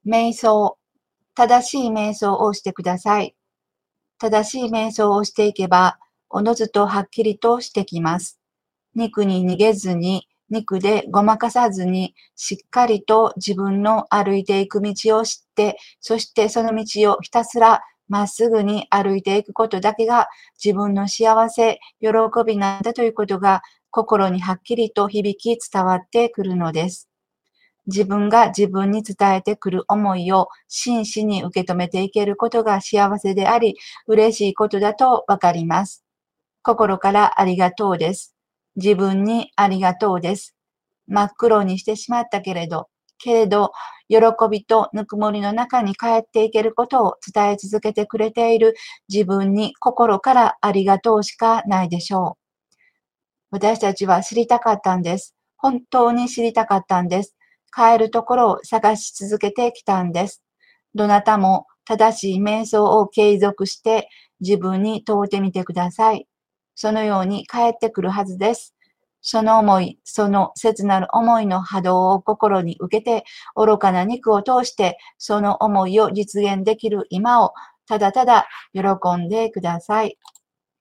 瞑想。正しい瞑想をしてください。正しい瞑想をしていけば、おのずとはっきりとしてきます。肉に逃げずに、肉でごまかさずに、しっかりと自分の歩いていく道を知って、そしてその道をひたすらまっすぐに歩いていくことだけが自分の幸せ、喜びなんだということが心にはっきりと響き伝わってくるのです。自分が自分に伝えてくる思いを真摯に受け止めていけることが幸せであり、嬉しいことだとわかります。心からありがとうです。自分にありがとうです。真っ黒にしてしまったけれど、喜びとぬくもりの中に帰っていけることを伝え続けてくれている自分に心からありがとうしかないでしょう。私たちは知りたかったんです。本当に知りたかったんです。帰るところを探し続けてきたんです。どなたも正しい瞑想を継続して自分に問うてみてください。そのように帰ってくるはずです。その思い、その切なる思いの波動を心に受けて、愚かな肉を通して、その思いを実現できる今をただただ喜んでください。